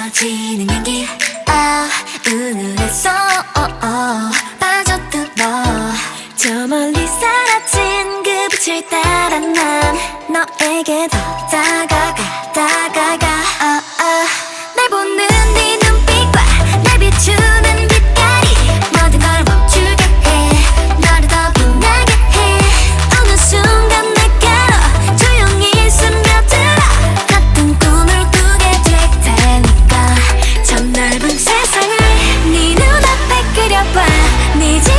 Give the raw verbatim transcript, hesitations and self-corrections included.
스며지는 향기 아 은은했어 빠져들어 저 멀리 사라진 그 빛을 따라 난 너에게 더 다가가 다가가 아, 아. 날 보는 네 눈빛과 날 비추는 빛깔이 모든 걸 멈추게 해 너를 더 빛나게 해 어느 순간 내게로 조용히 스며들어 같은 꿈을 꾸게 될 테니까 저 넓은 세상을 네 눈앞에 그려봐 네